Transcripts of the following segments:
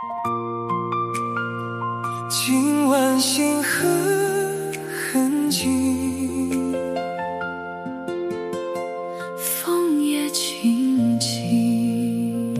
今晚星河很近， 风也轻轻。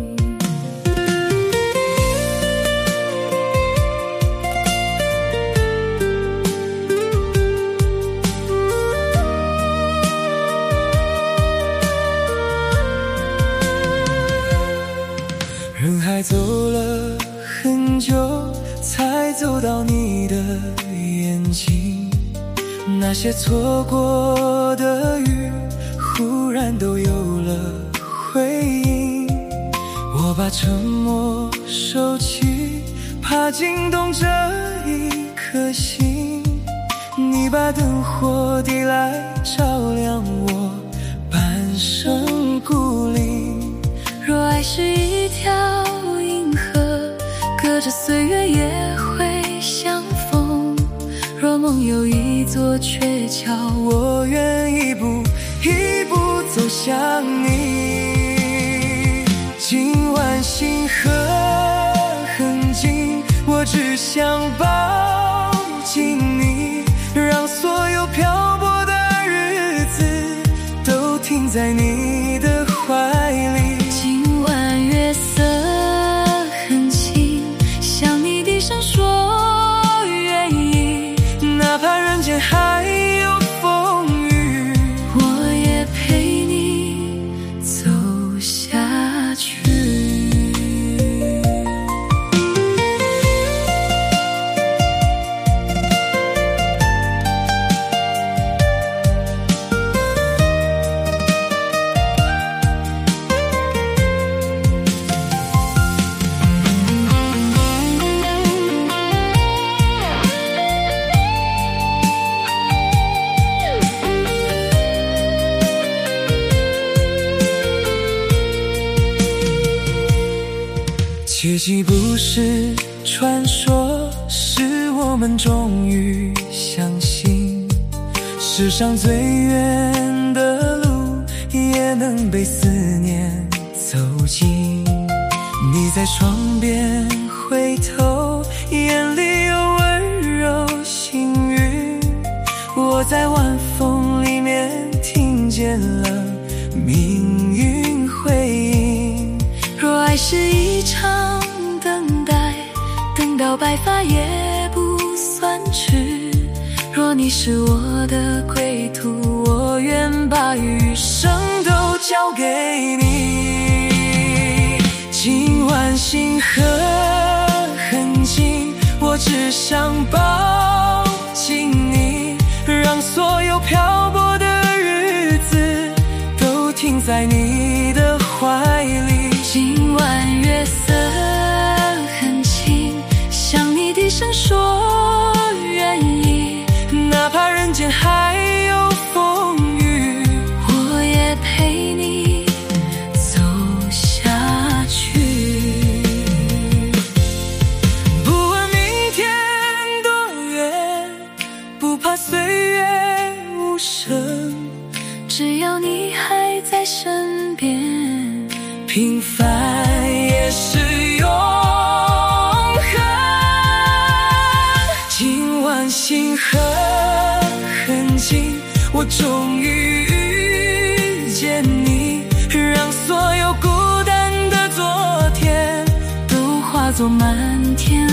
人海走了很久，才走到你的眼睛，那些错过的雨，忽然都有了回应。我把沉默收起，怕惊动这一颗心。你把灯火递来，照亮我半生孤零。 若爱是一条银河，隔着岁月也会相逢。若梦有一座鹊桥， 我愿一步一步走向你。今晚星河很近，我只想抱紧你，让所有漂泊的日子都停在你的怀里。 今晚月色很轻，向你低声说愿意， 哪怕人间还有风雨， 我也陪你走下去。 奇迹不是传说，是我们终于相信，世上最远的路也能被思念走近。你在窗边回头，眼里有温柔幸运，我在晚风里面听见了命运回应。 若爱是一场等待，等到白发也不算迟。若你是我的归途，我愿把余生都交给你。 今晚星河很近，我只想抱紧你，让所有漂泊的日子都停在你的怀里。 今晚月色很轻，向你低声说愿意， 哪怕人间还有风雨， 我也陪你走下去。 不问明天多远，不怕岁月无声， 只要你还在身边， 平凡也是永恒。今晚星河很近，我终于遇见你，让所有孤单的昨天都化作满天